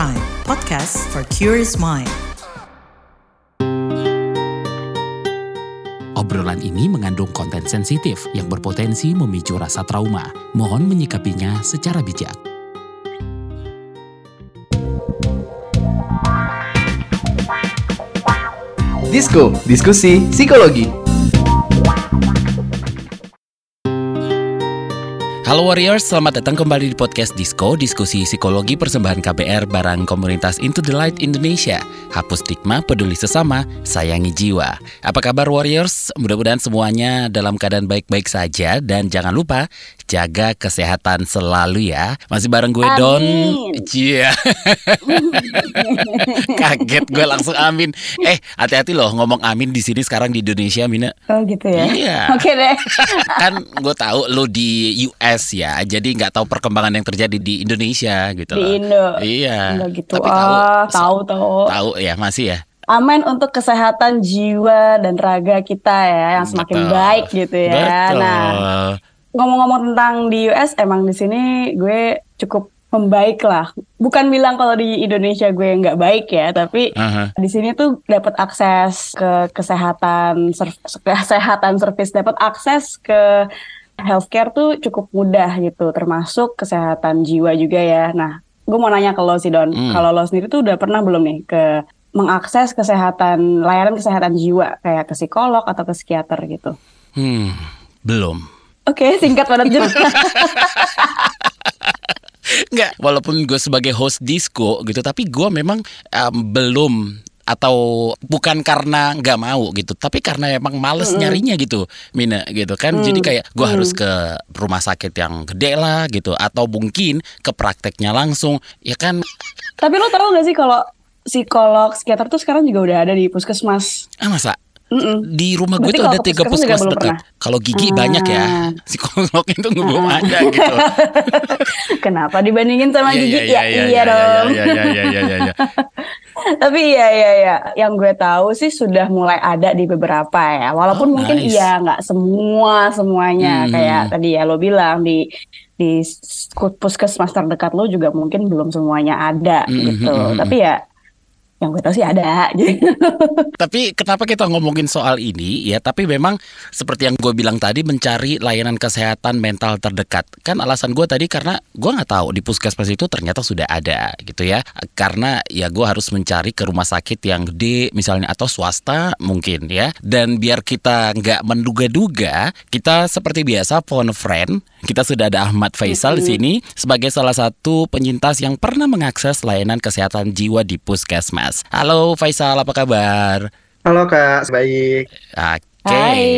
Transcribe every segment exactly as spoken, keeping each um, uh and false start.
Prime, podcast for curious mind. Obrolan ini mengandung konten sensitif yang berpotensi memicu rasa trauma. Mohon menyikapinya secara bijak. Disko, diskusi psikologi. Halo Warriors, selamat datang kembali di podcast Disko, diskusi psikologi persembahan K B R barang komunitas Into the Light Indonesia. Hapus stigma, peduli sesama, sayangi jiwa. Apa kabar Warriors? Mudah-mudahan semuanya dalam keadaan baik-baik saja. Dan jangan lupa, jaga kesehatan selalu ya. Masih bareng gue Don. Iya. Kaget gue langsung amin. Eh, hati-hati loh ngomong amin di sini sekarang di Indonesia, Mina. Oh gitu ya? Iya. Oke deh. Kan gue tahu lo di U S ya, jadi nggak tahu perkembangan yang terjadi di Indonesia gitu loh. Di Indo. Iya. Enggak gitu. Tapi ah, tahu, tahu tahu. Tahu ya, masih ya. Amin untuk kesehatan jiwa dan raga kita ya, yang semakin Betul. baik gitu ya. Betul. Nah, ngomong-ngomong tentang di U S, emang di sini gue cukup membaik lah. Bukan bilang kalau di Indonesia gue nggak baik ya, tapi Uh-huh. di sini tuh dapat akses ke kesehatan, serv- kesehatan servis, dapat akses ke healthcare tuh cukup mudah gitu, termasuk kesehatan jiwa juga ya. Nah, gue mau nanya ke lo sih Don, Hmm. kalau lo sendiri tuh udah pernah belum nih ke mengakses kesehatan, layanan kesehatan jiwa kayak ke psikolog atau ke psikiater gitu? Hmm, belum. Oke, singkat padat jelas. Nggak, walaupun gue sebagai host Disko gitu, tapi gue memang um, belum, atau bukan karena nggak mau gitu, tapi karena emang males mm. nyarinya gitu, Mina gitu kan. Mm. Jadi kayak gue mm. harus ke rumah sakit yang gede lah gitu, atau mungkin ke prakteknya langsung, ya kan. Tapi lo tahu nggak sih kalau psikolog, psikiater tuh sekarang juga udah ada di puskesmas? Ah masa? Mm-mm. Di rumah gue Berarti tuh kalau ada tiga puskesmas juga puskesmas belum dekat. pernah? Kalau gigi Ah. banyak ya, psikolog itu belum ada gitu. Kenapa dibandingin sama Iya, gigi? iya, Ya iya, iya iya, dong. iya, iya, iya, iya, iya, iya. Tapi iya iya iya, yang gue tahu sih sudah mulai ada di beberapa ya. Walaupun Oh, mungkin nice. iya nggak semua semuanya Hmm. kayak tadi ya lo bilang di di puskesmas terdekat lo juga mungkin belum semuanya ada Hmm, gitu. hmm, hmm, Tapi ya yang gue tahu sih ada. Gitu. Tapi kenapa kita ngomongin soal ini ya, tapi memang seperti yang gue bilang tadi, mencari layanan kesehatan mental terdekat. Kan alasan gue tadi karena gue gak tahu di puskesmas itu ternyata sudah ada gitu ya. Karena ya gue harus mencari ke rumah sakit yang gede misalnya, atau swasta mungkin ya. Dan biar kita gak menduga-duga, kita seperti biasa phone friend. Kita sudah ada Ahmad Faisal di sini sebagai salah satu penyintas yang pernah mengakses layanan kesehatan jiwa di puskesmas. Halo Faisal, apa kabar? Halo Kak, baik. Oke.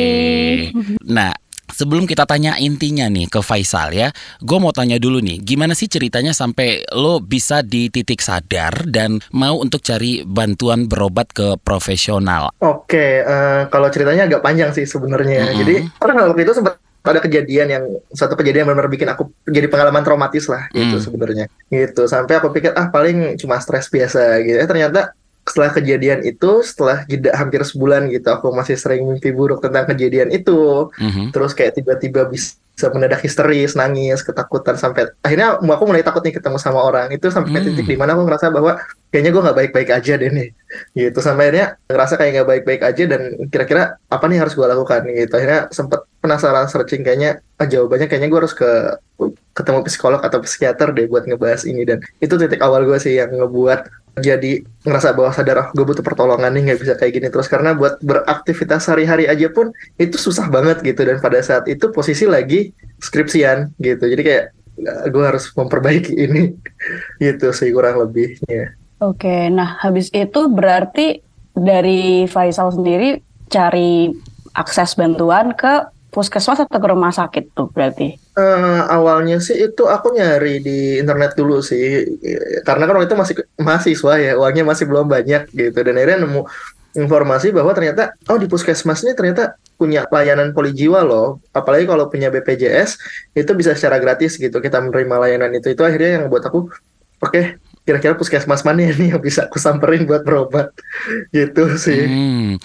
Hai. Nah, sebelum kita tanya intinya nih ke Faisal ya, gue mau tanya dulu nih, gimana sih ceritanya sampai lo bisa di titik sadar dan mau untuk cari bantuan berobat ke profesional? Oke, eh, kalau ceritanya agak panjang sih sebenarnya. Mm-mm. Jadi waktu itu sempat ada kejadian yang satu kejadian yang benar-benar bikin aku jadi pengalaman traumatis lah gitu Mm. sebenarnya. Gitu sampai aku pikir ah paling cuma stres biasa gitu. Eh ternyata setelah kejadian itu, setelah jeda hampir sebulan gitu, aku masih sering mimpi buruk tentang kejadian itu. Mhm. Terus kayak tiba-tiba bisa mendadak histeris, nangis, ketakutan, sampai akhirnya aku mulai takut nih ketemu sama orang. Itu sampai Hmm. titik di mana aku ngerasa bahwa kayaknya gue nggak baik-baik aja deh nih. Gitu sampai akhirnya ngerasa kayak nggak baik-baik aja, dan kira-kira apa nih yang harus gue lakukan gitu. Akhirnya sempet penasaran searching, kayaknya ah, jawabannya kayaknya gue harus ke ketemu psikolog atau psikiater deh buat ngebahas ini. Dan itu titik awal gue sih yang ngebuat jadi ngerasa bahwa sadar oh, gue butuh pertolongan nih, nggak bisa kayak gini terus. Karena buat beraktivitas sehari-hari aja pun itu susah banget gitu, dan pada saat itu posisi lagi skripsian gitu, jadi kayak gue harus memperbaiki ini gitu sih kurang lebihnya. Oke, nah habis itu berarti dari Faisal sendiri cari akses bantuan ke puskesmas atau ke rumah sakit tuh berarti? Eh, awalnya sih itu aku nyari di internet dulu sih, karena kan waktu itu masih mahasiswa ya, uangnya masih belum banyak gitu, dan akhirnya nemu informasi bahwa ternyata oh di puskesmas ini ternyata punya layanan polijiwa loh, apalagi kalau punya B P J S itu bisa secara gratis gitu kita menerima layanan itu. Itu akhirnya yang buat aku oke, kira-kira puskesmas mana nih yang bisa aku samperin buat berobat gitu sih. Hmm.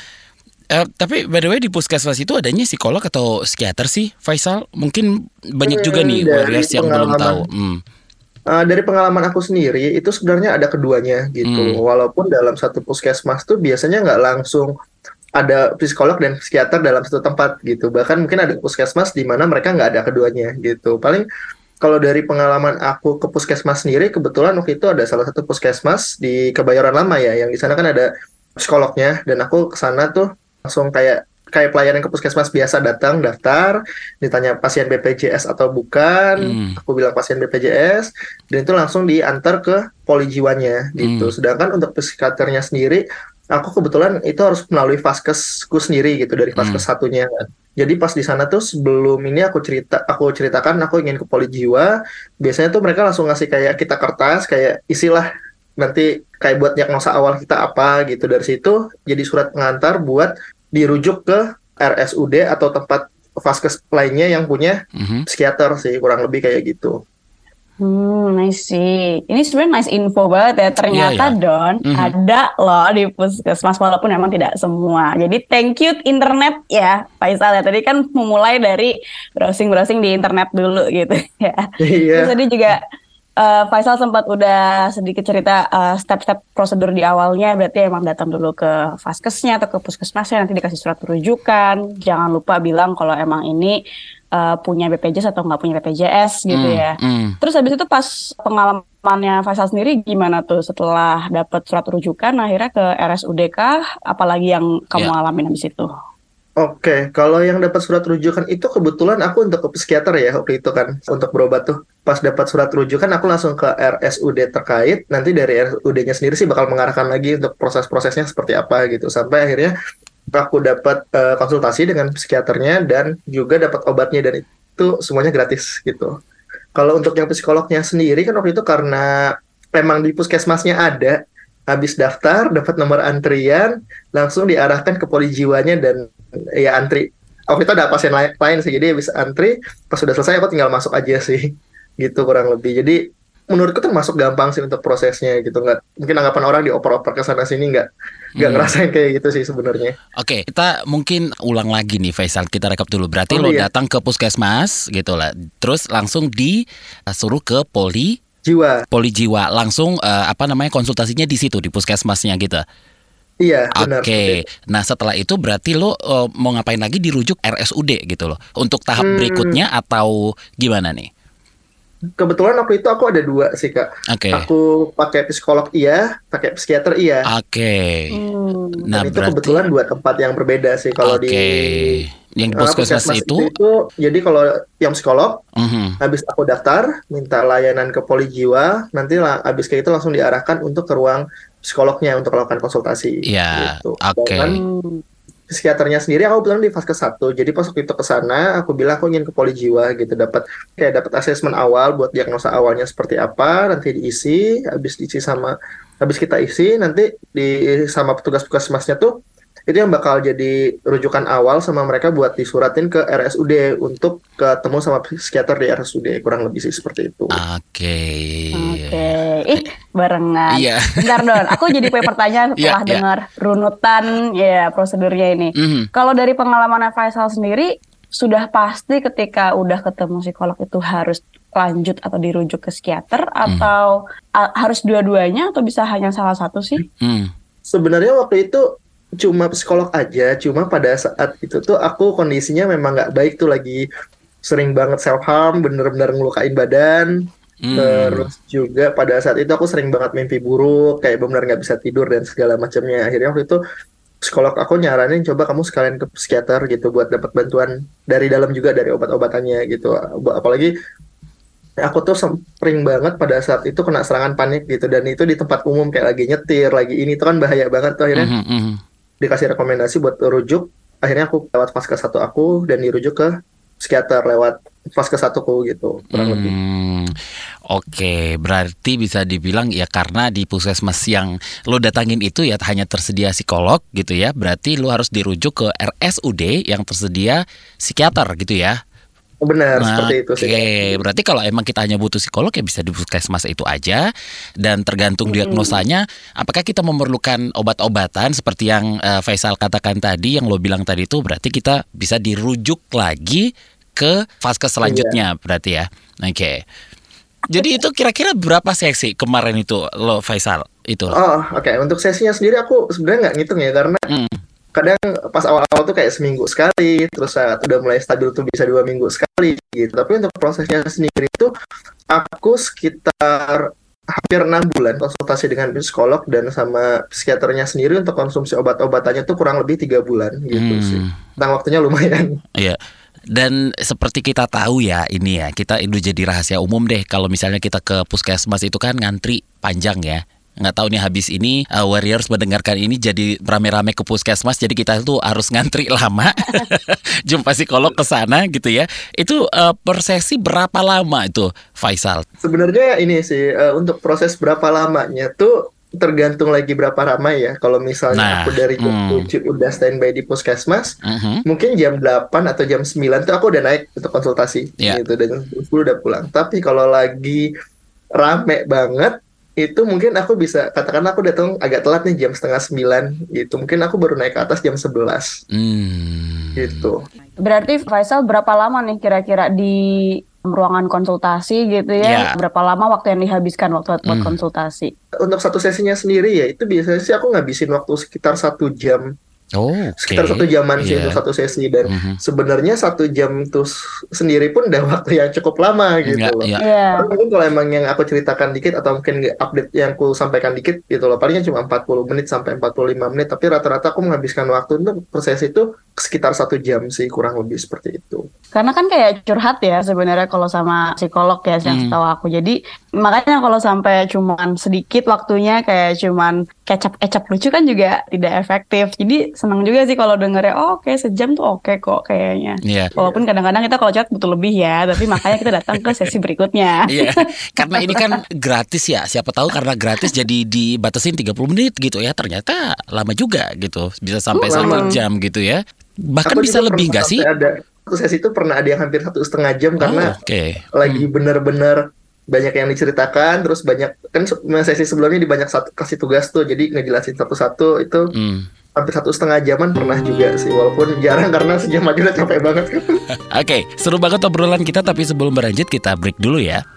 Eh, tapi by the way di puskesmas itu adanya psikolog atau psikiater sih, Faisal? Mungkin banyak juga Hmm, nih dari warriors yang belum pengalaman. tahu. Hmm. Uh, dari pengalaman aku sendiri itu sebenarnya ada keduanya gitu. Hmm. Walaupun dalam satu puskesmas tuh biasanya nggak langsung ada psikolog dan psikiater dalam satu tempat gitu. Bahkan mungkin ada puskesmas di mana mereka nggak ada keduanya gitu. Paling kalau dari pengalaman aku ke puskesmas sendiri, kebetulan waktu itu ada salah satu puskesmas di Kebayoran Lama ya, yang di sana kan ada psikolognya, dan aku ke sana tuh langsung kayak kayak pelayanan ke puskesmas biasa, datang daftar, ditanya pasien B P J S atau bukan, Hmm. aku bilang pasien B P J S, dan itu langsung diantar ke poli jiwanya gitu. Hmm. Sedangkan untuk psikiaternya sendiri, aku kebetulan itu harus melalui vaskesku sendiri gitu, dari vaskes Hmm. satunya. Jadi pas di sana tuh sebelum ini aku cerita, aku ceritakan aku ingin ke poli jiwa, biasanya tuh mereka langsung ngasih kayak kita kertas, kayak isilah nanti kayak buat diagnosa awal kita apa gitu. Dari situ jadi surat pengantar buat dirujuk ke R S U D atau tempat vaskes lainnya yang punya Mhm. psikiater sih, kurang lebih kayak gitu. Hmm, I see. Ini sebenarnya nice info banget ya. Ternyata Iya, iya. Don, Mhm. ada loh di puskesmas walaupun memang tidak semua. Jadi thank you internet ya, Faisal ya. Tadi kan memulai dari browsing-browsing di internet dulu gitu ya. Iya. Terus tadi juga eh, Faisal sempat udah sedikit cerita eh, step-step prosedur di awalnya. Berarti emang datang dulu ke vaskesnya atau ke puskesmasnya, nanti dikasih surat rujukan. Jangan lupa bilang kalau emang ini eh, punya B P J S atau nggak punya B P J S gitu Hmm, ya. hmm. Terus habis itu pas pengalamannya Faisal sendiri gimana tuh setelah dapat surat rujukan akhirnya ke R S U D kah? Apalagi yang kamu Ya. alamin habis itu? Oke, kalau yang dapat surat rujukan itu kebetulan aku untuk ke psikiater ya waktu itu kan, untuk berobat tuh. Pas dapat surat rujukan aku langsung ke R S U D terkait, nanti dari R S U D-nya sendiri sih bakal mengarahkan lagi untuk proses-prosesnya seperti apa gitu. Sampai akhirnya aku dapat eh, konsultasi dengan psikiaternya dan juga dapat obatnya, dan itu semuanya gratis gitu. Kalau untuk yang psikolognya sendiri kan waktu itu karena memang di puskesmasnya ada, habis daftar, dapat nomor antrian, langsung diarahkan ke poli jiwanya dan ya antri. Waktu itu ada pasien lain, lain sih, jadi habis antri, pas sudah selesai aku tinggal masuk aja sih, gitu kurang lebih. Jadi menurutku termasuk gampang sih untuk prosesnya gitu, nggak mungkin anggapan orang dioper-oper ke sana sini nggak nggak Hmm. ngerasain kayak gitu sih sebenarnya. Oke, kita mungkin ulang lagi nih Faisal, kita rekap dulu. Berarti Oh, lo iya. datang ke puskesmas gitu lah, terus langsung disuruh ke poli Jiwa, poli jiwa, langsung eh, apa namanya konsultasinya di situ di puskesmasnya gitu. iya benar. Oke, nah setelah itu berarti lo eh, mau ngapain lagi, dirujuk R S U D gitu loh untuk tahap Hmm. berikutnya atau gimana nih? Kebetulan waktu itu aku ada dua sih Kak. Oke, Aku pakai psikolog iya, pakai psikiater iya. oke. Hmm. Nah Dan itu berarti kebetulan dua tempat yang berbeda sih kalau oke, di yang di uh, puskesmas puskesmas itu, itu. Jadi kalau yang psikolog, mhm. habis aku daftar, minta layanan ke poli jiwa, nanti lah, habis kayak itu langsung diarahkan untuk ke ruang psikolognya untuk melakukan konsultasi. Ya, Gitu. oke. Dan Hmm. psikiaternya sendiri aku bilang di vaskes satu. Jadi pas waktu itu ke sana, aku bilang aku ingin ke poli jiwa gitu, dapat kayak dapat asesmen awal buat diagnosa awalnya seperti apa, nanti diisi, habis diisi sama habis kita isi nanti di sama petugas puskesmasnya tuh itu yang bakal jadi rujukan awal sama mereka buat disuratin ke R S U D untuk ketemu sama psikiater di R S U D, kurang lebih sih seperti itu. Oke. Oke, ih barengan. Iya. Bentar Don, aku jadi punya pertanyaan Iya, setelah iya. dengar runutan ya prosedurnya ini. Mhm. Kalau dari pengalaman Faisal sendiri, sudah pasti ketika udah ketemu psikolog itu harus lanjut atau dirujuk ke psikiater atau a- harus dua-duanya atau bisa hanya salah satu sih? Hmm. Sebenarnya waktu itu cuma psikolog aja, cuma pada saat itu tuh aku kondisinya memang nggak baik tuh, lagi sering banget self harm, bener-bener ngelukain badan. Hmm. Terus juga pada saat itu aku sering banget mimpi buruk, kayak benar nggak bisa tidur dan segala macamnya. Akhirnya waktu itu psikolog aku nyaranin coba kamu sekalian ke psikiater gitu buat dapat bantuan dari dalam juga, dari obat-obatannya gitu. Apalagi aku tuh sering banget pada saat itu kena serangan panik gitu, dan itu di tempat umum kayak lagi nyetir, lagi ini tuh kan bahaya banget tuh. Akhirnya Mhm, mhm. dikasih rekomendasi buat rujuk. Akhirnya aku lewat vaskes satu aku dan dirujuk ke psikiater lewat vaskes satuku gitu, kurang lebih. Hmm, Oke, berarti bisa dibilang ya karena di puskesmas yang lo datangin itu ya hanya tersedia psikolog gitu ya, berarti lo harus dirujuk ke R S U D yang tersedia psikiater gitu ya. Benar, Nah, seperti itu sih. Oke, berarti kalau emang kita hanya butuh psikolog ya bisa di puskesmas itu aja, dan tergantung diagnosanya apakah kita memerlukan obat-obatan seperti yang eh, Faisal katakan tadi, yang lo bilang tadi itu berarti kita bisa dirujuk lagi ke vaskes selanjutnya berarti ya. Oke. Jadi itu kira-kira berapa sesi kemarin itu lo Faisal itu? Oh, oke. Untuk sesinya sendiri aku sebenarnya nggak ngitung ya, karena Hmm. kadang pas awal-awal tuh kayak seminggu sekali, terus saat udah mulai stabil tuh bisa dua minggu sekali gitu. Tapi untuk prosesnya sendiri itu aku sekitar hampir enam bulan konsultasi dengan psikolog dan sama psikiaternya sendiri untuk konsumsi obat-obatannya tuh kurang lebih tiga bulan gitu Hmm. sih. Tentang waktunya lumayan. Iya. Dan seperti kita tahu ya, ini ya, kita itu jadi rahasia umum deh. Kalau misalnya kita ke puskesmas itu kan ngantri panjang ya. Nggak tahu nih habis ini uh, Warriors mendengarkan ini jadi rame-rame ke puskesmas, jadi kita tuh harus ngantri lama jumpa psikolog ke sana gitu ya. Itu uh, per sesi berapa lama itu Faisal? Sebenarnya ini sih uh, untuk proses berapa lamanya tuh tergantung lagi berapa ramai ya. Kalau misalnya Nah, aku dari jam hmm. tujuh udah standby di puskesmas, Mhm. mungkin jam delapan atau jam sembilan tuh aku udah naik untuk konsultasi Iya. gitu, dan jam sepuluh udah pulang. Tapi kalau lagi rame banget itu mungkin aku bisa katakan aku datang agak telat nih jam setengah sembilan gitu. Mungkin aku baru naik ke atas jam sebelas Hmm. gitu. Berarti Faisal berapa lama nih kira-kira di ruangan konsultasi gitu Ya. ya? Berapa lama waktu yang dihabiskan waktu buat Hmm. konsultasi? Untuk satu sesinya sendiri ya itu biasanya sih aku ngabisin waktu sekitar satu jam. Oh, oke. Sekitar satu jaman sih Iya. untuk satu sesi, dan Mhm. sebenarnya satu jam itu s- sendiri pun udah waktu yang cukup lama gitu Iya, loh. iya. Iya. Karena mungkin kalau emang yang aku ceritakan dikit atau mungkin nggak update yang aku sampaikan dikit gitu loh, palingnya cuma empat puluh menit sampai empat puluh lima menit, tapi rata-rata aku menghabiskan waktu untuk proses itu sekitar satu jam sih, kurang lebih seperti itu. Karena kan kayak curhat ya sebenarnya kalau sama psikolog ya, yang Hmm. setahu aku. Jadi makanya kalau sampai cuman sedikit waktunya kayak cuman kecap-kecap lucu kan juga tidak efektif. Jadi senang juga sih kalau dengernya, oh oke sejam tuh oke kok kayaknya. Iya. Walaupun kadang-kadang kita kalau chat butuh lebih ya, tapi makanya kita datang ke sesi berikutnya. Iya, karena ini kan gratis ya. Siapa tahu karena gratis jadi dibatasin tiga puluh menit gitu ya. Ternyata lama juga gitu. Bisa sampai Oh, satu lama. jam gitu ya. Bahkan Aku bisa juga lebih pernah nggak sih? sampai ada satu sesi itu pernah ada yang hampir satu setengah jam karena Oh, oke. lagi bener-bener banyak yang diceritakan, terus banyak kan se- sesi sebelumnya di banyak satu, kasih tugas tuh, jadi ngejelasin satu-satu itu Hmm. hampir satu setengah jaman pernah juga sih, walaupun jarang karena sejam aja udah capek banget. Oke, seru banget obrolan kita, tapi sebelum berlanjut kita break dulu ya.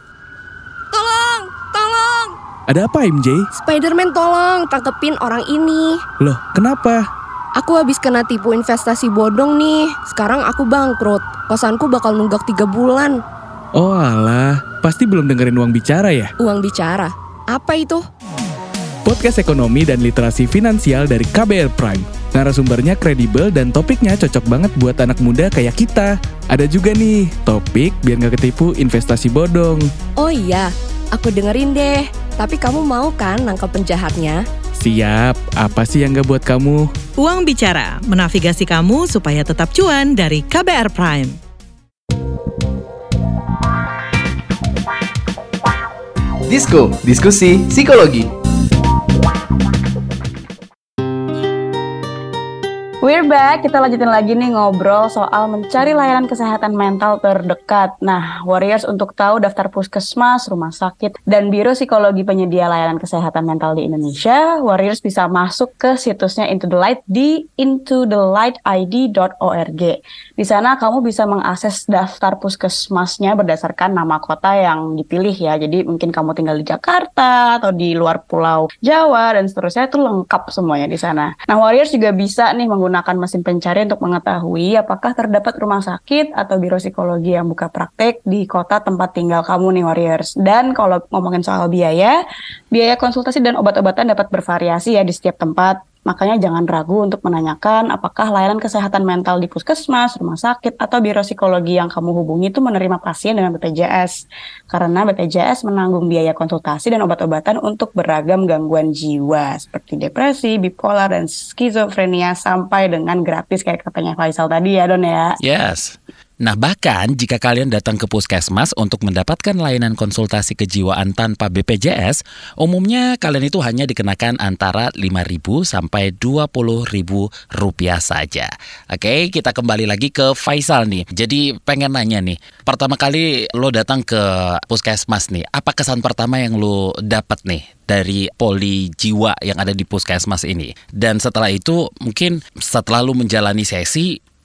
Tolong, tolong. Ada apa M J? Spider-Man tolong tangkepin orang ini. Loh, kenapa? Aku habis kena tipu investasi bodong nih. Sekarang aku bangkrut. Kosanku bakal nunggak tiga bulan. Oh alah, pasti belum dengerin Uang Bicara ya? Uang bicara. Apa itu? Podcast ekonomi dan literasi finansial dari K B R Prime. Narasumbernya kredibel dan topiknya cocok banget buat anak muda kayak kita. Ada juga nih, topik biar gak ketipu investasi bodong. Oh iya, aku dengerin deh. Tapi kamu mau kan nangkep penjahatnya? Siap, apa sih yang gak buat kamu? Uang Bicara, menavigasi kamu supaya tetap cuan dari K B R Prime. Disko, diskusi psikologi. We're back, kita lanjutin lagi nih ngobrol soal mencari layanan kesehatan mental terdekat. Nah, Warriors, untuk tahu daftar puskesmas, rumah sakit, dan biro psikologi penyedia layanan kesehatan mental di Indonesia, Warriors bisa masuk ke situsnya Into the Light di into the light i d dot org. Di sana kamu bisa mengakses daftar puskesmasnya berdasarkan nama kota yang dipilih ya. Jadi mungkin kamu tinggal di Jakarta atau di luar Pulau Jawa dan seterusnya, itu lengkap semuanya di sana. Nah, Warriors juga bisa nih menggunakan menggunakan mesin pencari untuk mengetahui apakah terdapat rumah sakit atau biro psikologi yang buka praktek di kota tempat tinggal kamu nih Warriors. Dan kalau ngomongin soal biaya, biaya konsultasi dan obat-obatan dapat bervariasi ya di setiap tempat. Makanya jangan ragu untuk menanyakan apakah layanan kesehatan mental di puskesmas, rumah sakit, atau biro psikologi yang kamu hubungi itu menerima pasien dengan B P J S. Karena B P J S menanggung biaya konsultasi dan obat-obatan untuk beragam gangguan jiwa seperti depresi, bipolar, dan skizofrenia sampai dengan gratis kayak katanya Faisal tadi ya Don ya. Yes. Nah, bahkan jika kalian datang ke puskesmas untuk mendapatkan layanan konsultasi kejiwaan tanpa B P J S, umumnya kalian itu hanya dikenakan antara lima ribu sampai dua puluh ribu rupiah saja. Oke, kita kembali lagi ke Faisal nih. Jadi pengen nanya nih, pertama kali lo datang ke puskesmas nih, apa kesan pertama yang lo dapat nih dari poli jiwa yang ada di puskesmas ini? Dan setelah itu, mungkin setelah lo menjalani sesi,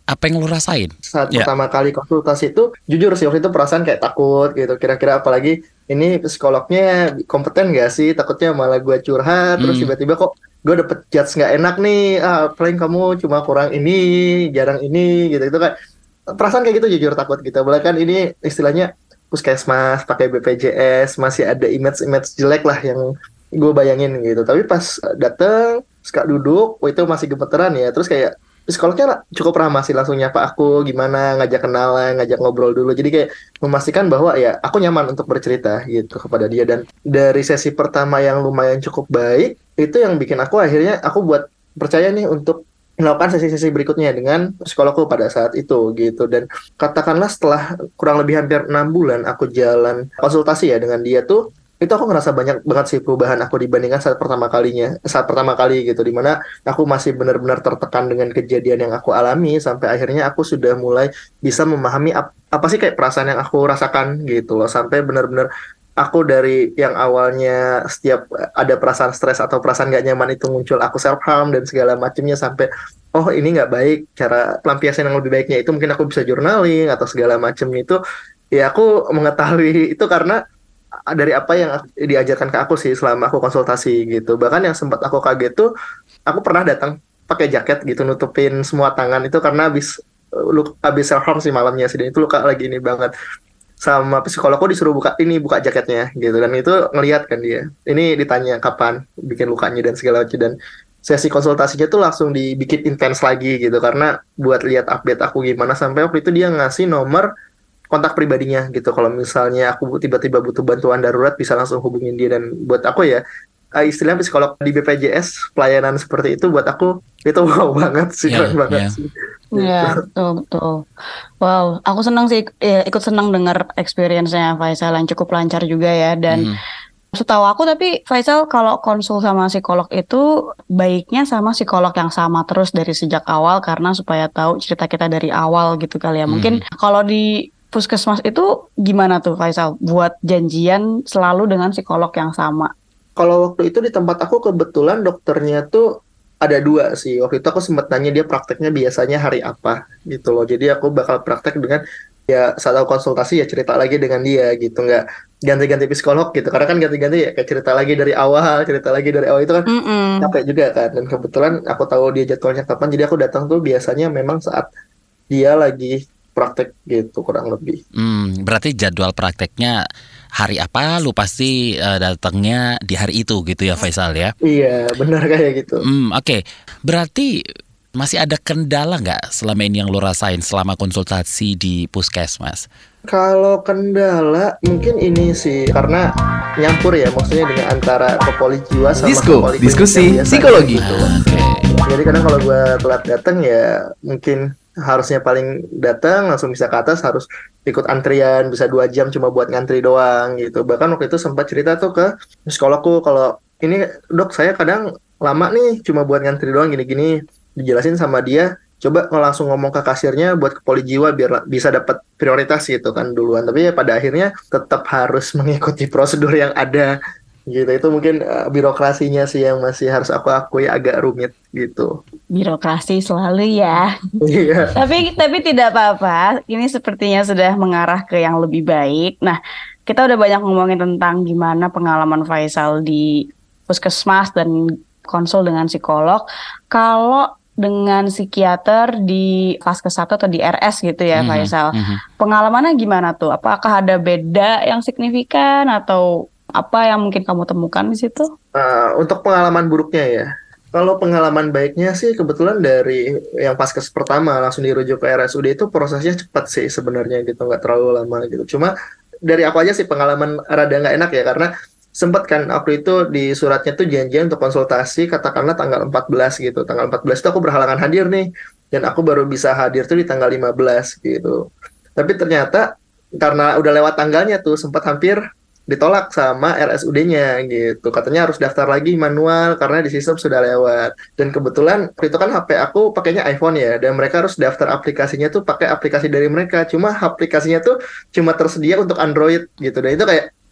Apa yang lo rasain? Saat Ya. pertama kali konsultasi itu, jujur sih waktu itu perasaan kayak takut gitu. Kira-kira apalagi ini psikolognya kompeten gak sih? Takutnya malah gue curhat, terus Hmm. tiba-tiba kok gue dapet judge nggak enak nih. Ah, paling kamu cuma kurang ini, jarang ini, gitu. Itu kan perasaan kayak gitu jujur takut gitu. Bahkan ini istilahnya puskesmas pakai B P J S, masih ada image-image jelek lah yang gue bayangin gitu. Tapi pas dateng, sekak duduk, oh itu masih gemeteran ya. Terus kayak psikolognya lah cukup ramah sih, langsung nyapa aku gimana, ngajak kenalan, ngajak ngobrol dulu. Jadi kayak memastikan bahwa ya aku nyaman untuk bercerita gitu kepada dia. Dan dari sesi pertama yang lumayan cukup baik, itu yang bikin aku akhirnya aku buat percaya nih untuk melakukan sesi-sesi berikutnya dengan psikologku pada saat itu gitu. Dan katakanlah setelah kurang lebih hampir enam bulan aku jalan konsultasi ya dengan dia tuh, itu aku ngerasa banyak banget sih perubahan aku dibandingkan saat pertama kalinya, saat pertama kali gitu, dimana aku masih benar-benar tertekan dengan kejadian yang aku alami, sampai akhirnya aku sudah mulai bisa memahami ap- apa sih kayak perasaan yang aku rasakan gitu loh, sampai benar-benar aku dari yang awalnya setiap ada perasaan stres atau perasaan gak nyaman itu muncul, aku self harm dan segala macamnya, sampai oh ini nggak baik, cara pelampiasan yang lebih baiknya itu mungkin aku bisa journaling atau segala macam itu. Ya aku mengetahui itu karena dari apa yang aku- diajarkan ke aku sih selama aku konsultasi gitu. Bahkan yang sempat aku kaget tuh, aku pernah datang pakai jaket gitu nutupin semua tangan itu karena habis lu habis self harm sih malamnya sih, dan itu luka lagi ini banget. Sama psikologku disuruh buka ini, buka jaketnya gitu, dan itu ngelihat kan dia. Ini ditanya kapan bikin lukanya dan segala macam, dan sesi konsultasinya tuh langsung dibikin intens lagi gitu karena buat lihat update aku gimana, sampai waktu itu dia ngasih nomor kontak pribadinya gitu. Kalau misalnya aku tiba-tiba butuh bantuan darurat bisa langsung hubungin dia. Dan buat aku ya, eh, istilahnya psikolog di B P J S pelayanan seperti itu buat aku itu wow banget sih, Ya, keren banget ya. sih. Iya, betul, betul. Wow, aku senang sih, ya, ikut senang dengar experience-nya Faisal yang cukup lancar juga ya. Dan Mhm. setahu aku, tapi Faisal kalau konsul sama psikolog itu baiknya sama psikolog yang sama terus dari sejak awal, karena supaya tahu cerita kita dari awal gitu kali ya. Mungkin kalau di puskesmas itu gimana tuh Faisal buat janjian selalu dengan psikolog yang sama? Kalau waktu itu di tempat aku kebetulan dokternya tuh ada dua sih. Waktu itu aku sempat nanya dia prakteknya biasanya hari apa gitu loh. Jadi aku bakal praktek dengan ya saat aku konsultasi ya cerita lagi dengan dia gitu, nggak ganti-ganti psikolog gitu. Karena kan ganti-ganti ya kayak cerita lagi dari awal, cerita lagi dari awal itu kan Mm-mm. capek juga kan. Dan kebetulan aku tahu dia jadwalnya kapan, jadi aku datang tuh biasanya memang saat dia lagi praktek gitu kurang lebih. Hmm, berarti jadwal prakteknya hari apa, lu pasti eh, datangnya di hari itu gitu ya Faisal ya? Iya, benar kayak gitu. Hmm, oke. Berarti masih ada kendala nggak selama ini yang lu rasain selama konsultasi di puskesmas? Kalau kendala mungkin ini sih karena nyampur ya, maksudnya dengan antara kepoli jiwa sama Disko, kepoli diskusi klinis yang biasa psikologi. gitu. Oke. Jadi kadang kalau gue telat datang ya mungkin harusnya paling datang langsung bisa ke atas, harus ikut antrian bisa dua jam cuma buat ngantri doang gitu. Bahkan waktu itu sempat cerita tuh ke psikologku, kalau ini dok saya kadang lama nih cuma buat ngantri doang gini-gini. Dijelasin sama dia, coba langsung ngomong ke kasirnya buat ke poli jiwa biar la- bisa dapat prioritas gitu kan duluan. Tapi ya pada akhirnya tetap harus mengikuti prosedur yang ada gitu. Itu mungkin eh, birokrasinya sih yang masih harus aku akui agak rumit gitu. Birokrasi selalu ya. Iya. Tapi tapi tidak apa-apa. Ini sepertinya sudah mengarah ke yang lebih baik. Nah, kita udah banyak ngomongin tentang gimana pengalaman Faisal di puskesmas dan konsul dengan psikolog. Kalau dengan psikiater di Vaskes satu atau di R S gitu ya, Mhm, Faisal. mhm. Pengalamannya gimana tuh? Apakah ada beda yang signifikan atau apa yang mungkin kamu temukan di situ? Uh, untuk pengalaman buruknya ya. Kalau pengalaman baiknya sih kebetulan dari yang Vaskes pertama langsung dirujuk ke R S U D itu prosesnya cepat sih sebenarnya gitu, nggak terlalu lama gitu. Cuma dari aku aja sih pengalaman rada nggak enak ya, karena sempat kan waktu itu di suratnya tuh janjian untuk konsultasi katakanlah tanggal empat belas gitu. Tanggal empat belas itu aku berhalangan hadir nih, dan aku baru bisa hadir tuh di tanggal lima belas gitu. Tapi ternyata karena udah lewat tanggalnya tuh sempat hampir ditolak sama R S U D-nya gitu. Katanya harus daftar lagi manual karena di sistem sudah lewat. Dan kebetulan waktu itu kan H P aku pakainya iPhone ya, dan mereka harus daftar aplikasinya tuh pakai aplikasi dari mereka. Cuma aplikasinya tuh cuma tersedia untuk Android gitu. Dan itu kayak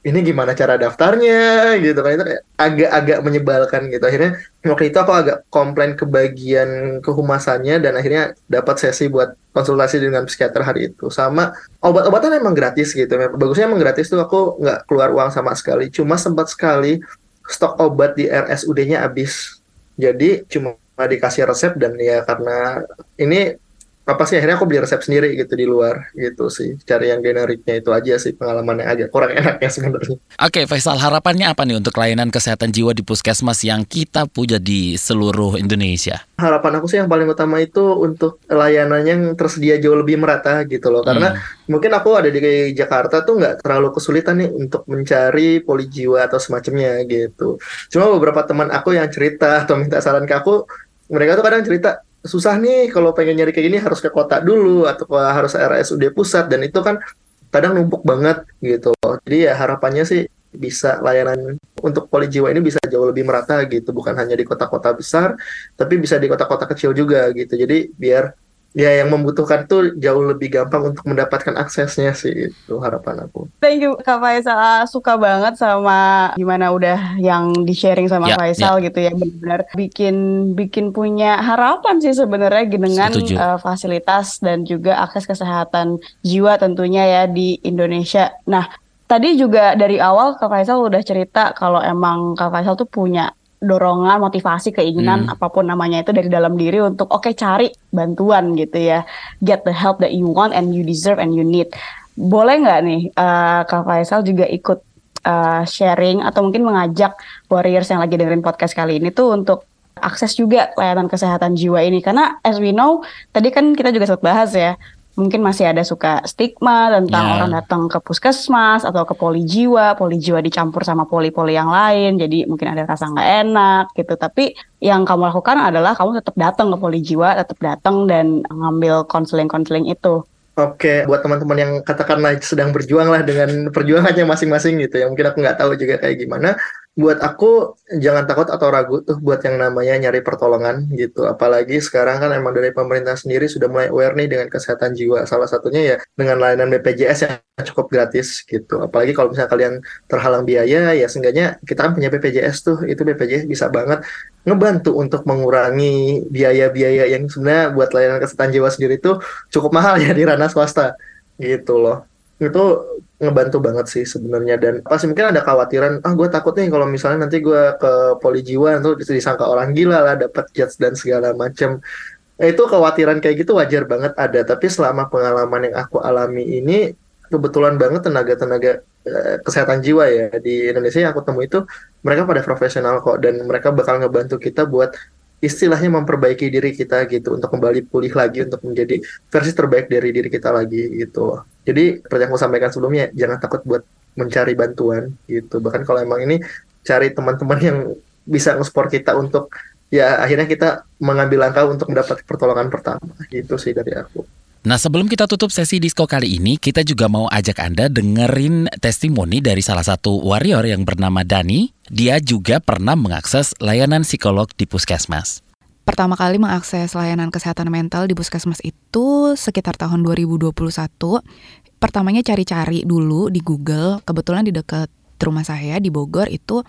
ini gimana cara daftarnya gitu kan, itu kayak agak-agak menyebalkan gitu. Akhirnya waktu itu aku agak komplain ke bagian kehumasannya dan akhirnya dapat sesi buat konsultasi dengan psikiater hari itu. Sama obat-obatan emang gratis gitu, bagusnya emang gratis tuh, aku nggak keluar uang sama sekali. Cuma sempat sekali stok obat di R S U D-nya habis, jadi cuma dikasih resep dan ya karena ini apa sih, akhirnya aku beli resep sendiri gitu di luar gitu sih, cari yang generiknya. Itu aja sih pengalaman yang agak kurang enaknya sebenarnya. Oke, Faisal, harapannya apa nih untuk layanan kesehatan jiwa di puskesmas yang kita punya di seluruh Indonesia? Harapan aku sih yang paling utama itu untuk layanan yang tersedia jauh lebih merata gitu loh, karena hmm. mungkin aku ada di Jakarta tuh nggak terlalu kesulitan nih untuk mencari poli jiwa atau semacamnya gitu. Cuma beberapa teman aku yang cerita atau minta saran ke aku, mereka tuh kadang cerita, susah nih kalau pengen nyari kayak gini harus ke kota dulu atau harus R S U D pusat, dan itu kan kadang numpuk banget gitu. Jadi ya harapannya sih bisa layanan untuk poli jiwa ini bisa jauh lebih merata gitu, bukan hanya di kota-kota besar tapi bisa di kota-kota kecil juga gitu. Jadi biar ya yang membutuhkan tuh jauh lebih gampang untuk mendapatkan aksesnya sih, itu harapan aku. Thank you Kak Faisal, suka banget sama gimana udah yang di-sharing sama ya, Faisal ya. gitu ya, benar-benar bikin bikin punya harapan sih sebenarnya dengan uh, fasilitas dan juga akses kesehatan jiwa tentunya ya di Indonesia. Nah, tadi juga dari awal Kak Faisal udah cerita kalau emang Kak Faisal tuh punya dorongan, motivasi, keinginan, hmm. apapun namanya itu dari dalam diri untuk oke okay, cari bantuan gitu ya. Get the help that you want and you deserve and you need. Boleh nggak nih uh, Kak Faisal juga ikut uh, sharing atau mungkin mengajak warriors yang lagi dengerin podcast kali ini tuh untuk akses juga layanan kesehatan jiwa ini. Karena as we know, tadi kan kita juga sempat bahas ya, mungkin masih ada suka stigma tentang yeah. orang datang ke puskesmas atau ke poli jiwa, poli jiwa dicampur sama poli-poli yang lain, jadi mungkin ada rasa nggak enak gitu. Tapi yang kamu lakukan adalah kamu tetap datang ke poli jiwa, tetap datang dan ngambil konseling-konseling itu. Oke, buat teman-teman yang katakanlah sedang berjuang lah dengan perjuangannya masing-masing gitu ya, mungkin aku nggak tahu juga kayak gimana. Buat aku jangan takut atau ragu tuh buat yang namanya nyari pertolongan gitu. Apalagi sekarang kan emang dari pemerintah sendiri sudah mulai aware nih dengan kesehatan jiwa. Salah satunya ya dengan layanan B P J S yang cukup gratis gitu. Apalagi kalau misalnya kalian terhalang biaya, ya seenggaknya kita kan punya B P J S tuh. Itu B P J S bisa banget ngebantu untuk mengurangi biaya-biaya yang sebenarnya buat layanan kesehatan jiwa sendiri itu cukup mahal ya di ranah swasta gitu loh. Itu ngebantu banget sih sebenarnya. Dan pasti mungkin ada khawatiran, ah gue takut nih kalau misalnya nanti gue ke poli jiwa tuh disangka orang gila lah, dapat judge dan segala macam. Nah, itu kekhawatiran kayak gitu wajar banget ada, tapi selama pengalaman yang aku alami ini kebetulan banget tenaga-tenaga eh, kesehatan jiwa ya di Indonesia yang aku temui itu mereka pada profesional kok, dan mereka bakal ngebantu kita buat istilahnya memperbaiki diri kita gitu, untuk kembali pulih lagi, untuk menjadi versi terbaik dari diri kita lagi gitu loh. Jadi seperti yang aku sampaikan sebelumnya, jangan takut buat mencari bantuan gitu. Bahkan kalau emang ini cari teman-teman yang bisa nge-support kita untuk ya akhirnya kita mengambil langkah untuk mendapat pertolongan pertama gitu sih dari aku. Nah, sebelum kita tutup sesi Disko kali ini, kita juga mau ajak Anda dengerin testimoni dari salah satu warrior yang bernama Dani. Dia juga pernah mengakses layanan psikolog di puskesmas. Pertama kali mengakses layanan kesehatan mental di puskesmas itu sekitar tahun dua ribu dua puluh satu. Pertamanya cari-cari dulu di Google. Kebetulan di dekat rumah saya di Bogor itu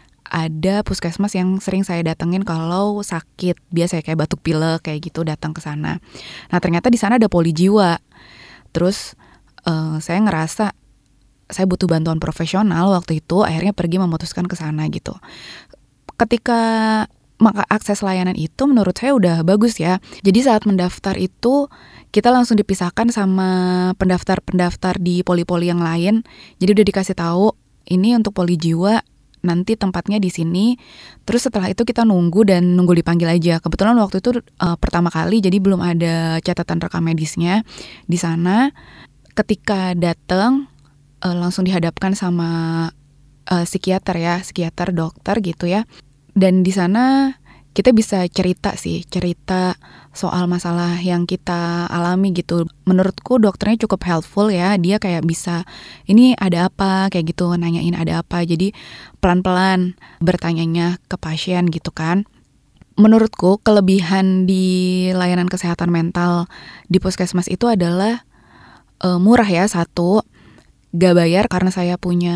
ada puskesmas yang sering saya datengin kalau sakit, biasa ya, kayak batuk pilek kayak gitu, datang ke sana. Nah, ternyata di sana ada poli jiwa. Terus uh, saya ngerasa saya butuh bantuan profesional waktu itu, akhirnya pergi memutuskan ke sana gitu. Ketika maka akses layanan itu menurut saya udah bagus ya. Jadi saat mendaftar itu kita langsung dipisahkan sama pendaftar-pendaftar di poli-poli yang lain. Jadi udah dikasih tahu ini untuk poli jiwa, nanti tempatnya di sini. Terus setelah itu kita nunggu dan nunggu dipanggil aja. Kebetulan waktu itu uh, pertama kali, jadi belum ada catatan rekam medisnya di sana. Ketika datang uh, langsung dihadapkan sama uh, psikiater ya, psikiater dokter gitu ya. Dan di sana kita bisa cerita sih, cerita soal masalah yang kita alami gitu. Menurutku dokternya cukup helpful ya. Dia kayak bisa, ini ada apa, kayak gitu, nanyain ada apa. Jadi pelan-pelan bertanyanya ke pasien gitu kan. Menurutku kelebihan di layanan kesehatan mental di puskesmas itu adalah e, murah ya, satu. gak bayar karena saya punya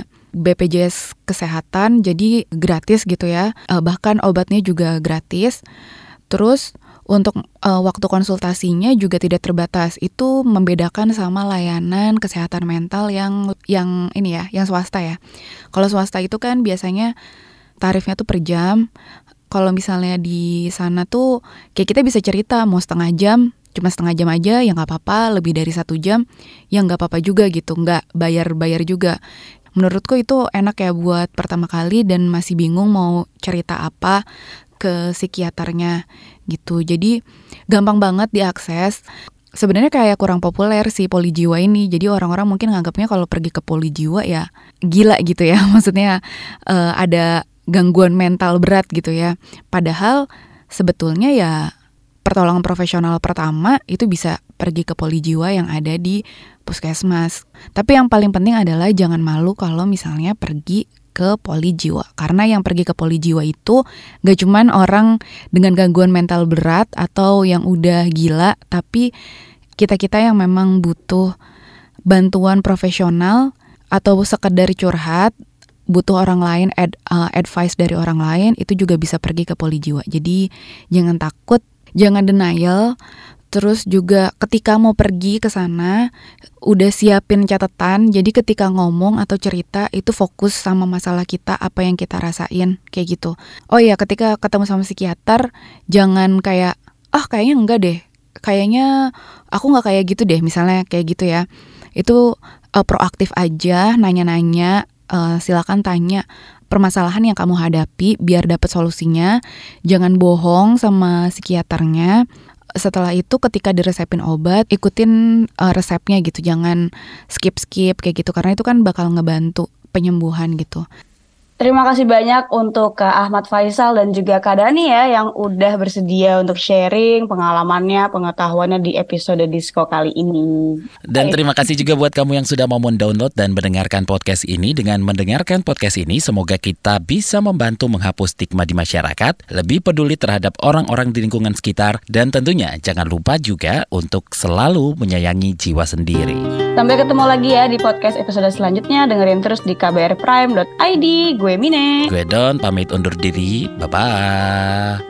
B P J S kesehatan, jadi gratis gitu ya. Uh, bahkan obatnya juga gratis. Terus untuk uh, waktu konsultasinya juga tidak terbatas. Itu membedakan sama layanan kesehatan mental yang yang ini ya, yang swasta ya. Kalau swasta itu kan biasanya tarifnya tuh per jam. Kalau misalnya di sana tuh kayak kita bisa cerita mau setengah jam, cuma setengah jam aja ya nggak apa-apa, lebih dari satu jam ya nggak apa-apa juga gitu, nggak bayar-bayar juga. Menurutku itu enak ya buat pertama kali dan masih bingung mau cerita apa ke psikiaternya gitu. Jadi gampang banget diakses. Sebenarnya kayak kurang populer sih polijiwa ini. Jadi orang-orang mungkin nganggapnya kalau pergi ke polijiwa ya gila gitu ya. Maksudnya uh, ada gangguan mental berat gitu ya. Padahal sebetulnya ya pertolongan profesional pertama itu bisa pergi ke polijiwa yang ada di puskesmas. Tapi yang paling penting adalah jangan malu kalau misalnya pergi ke polijiwa. Karena yang pergi ke polijiwa itu gak cuman orang dengan gangguan mental berat atau yang udah gila, tapi kita-kita yang memang butuh bantuan profesional atau sekedar curhat, butuh orang lain, ad, uh, advice dari orang lain, itu juga bisa pergi ke polijiwa. Jadi jangan takut, jangan denial. Terus juga ketika mau pergi ke sana udah siapin catatan. Jadi ketika ngomong atau cerita itu fokus sama masalah kita, apa yang kita rasain kayak gitu. Oh iya, ketika ketemu sama psikiater jangan kayak ah kayaknya enggak deh. Kayaknya aku enggak kayak gitu deh, misalnya kayak gitu ya. Itu uh, proaktif aja, nanya-nanya, uh, silakan tanya permasalahan yang kamu hadapi biar dapat solusinya. Jangan bohong sama psikiaternya. Setelah itu ketika diresepin obat, ikutin uh, resepnya gitu. Jangan skip-skip kayak gitu, karena itu kan bakal ngebantu penyembuhan gitu. Terima kasih banyak untuk Kak Ahmad Faisal dan juga Kak Dani ya yang udah bersedia untuk sharing pengalamannya, pengetahuannya di episode Disko kali ini. Dan terima kasih juga buat kamu yang sudah mau mendownload dan mendengarkan podcast ini. Dengan mendengarkan podcast ini, semoga kita bisa membantu menghapus stigma di masyarakat, lebih peduli terhadap orang-orang di lingkungan sekitar, dan tentunya jangan lupa juga untuk selalu menyayangi jiwa sendiri. Sampai ketemu lagi ya di podcast episode selanjutnya. Dengerin terus di k b r prime dot i d. Gue Mine. Gue Don, pamit undur diri. Bye-bye.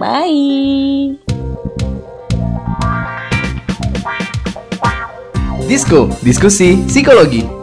Bye. Disko, diskusi psikologi.